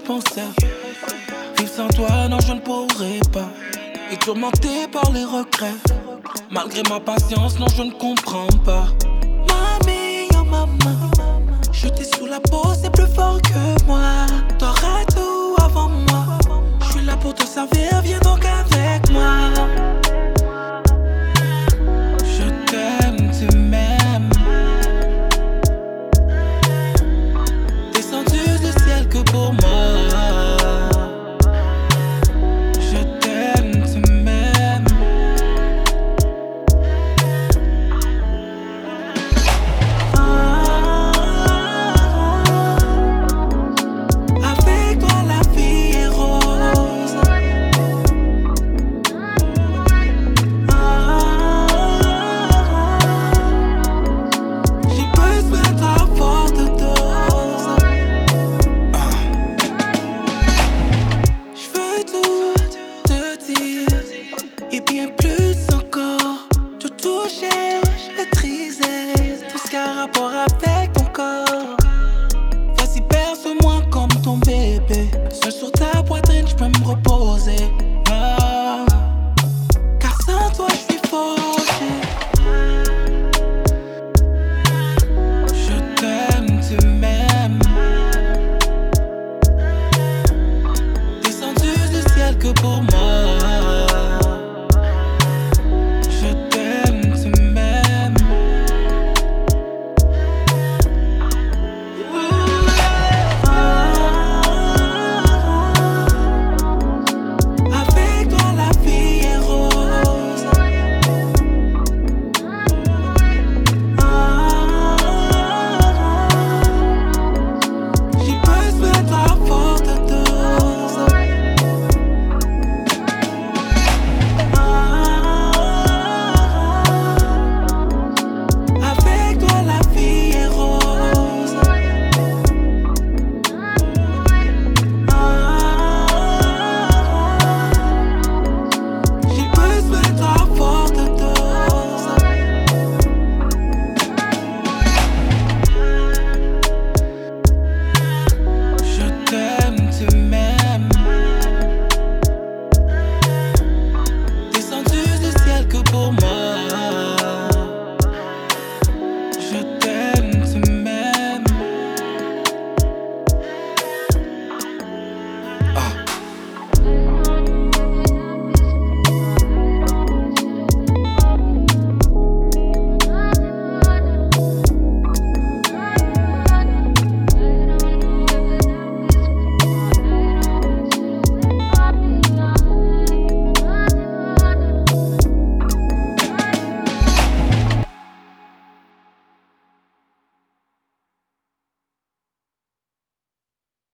pensais. Vivre sans toi, non, je ne pourrais pas. Et tourmenté par les regrets. Malgré ma patience, non, je ne comprends pas. Mamie, oh maman, jeter sous la peau, c'est plus fort que moi. T'aurais tout avant moi. Je suis là pour te servir, viens donc avec.